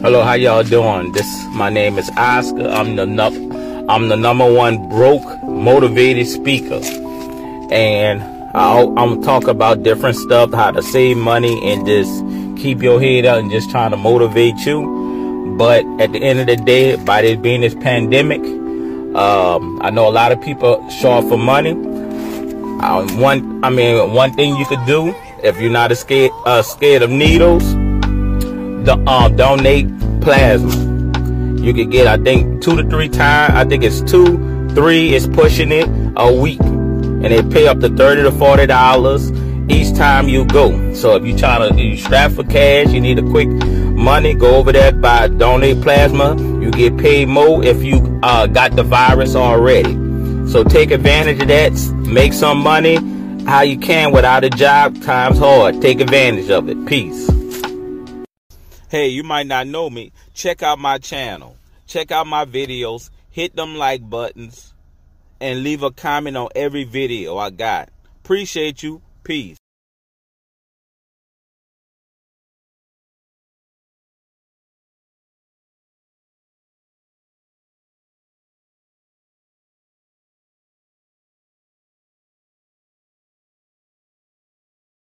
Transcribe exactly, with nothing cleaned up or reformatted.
Hello, how y'all doing? This my name is Oscar. I'm the nu- I'm the number one broke motivated speaker, and I'll, I'm gonna talk about different stuff, how to save money and just keep your head up and just trying to motivate you. But at the end of the day, by this being this pandemic, um, I know a lot of people short for money. Um, one, I mean, one thing you could do if you're not scared uh, scared of needles. The, um, donate plasma. You could get, I think, two to three times. I think it's two, three is pushing it a week, and they pay up to thirty to forty dollars each time you go. So if you trying to, you strap for cash, you need a quick money, go over there, buy donate plasma. You get paid more if you uh, got the virus already. So take advantage of that. Make some money how you can without a job. Time's hard. Take advantage of it. Peace. Hey, you might not know me. Check out my channel. Check out my videos. Hit them like buttons. And leave a comment on every video I got. Appreciate you. Peace.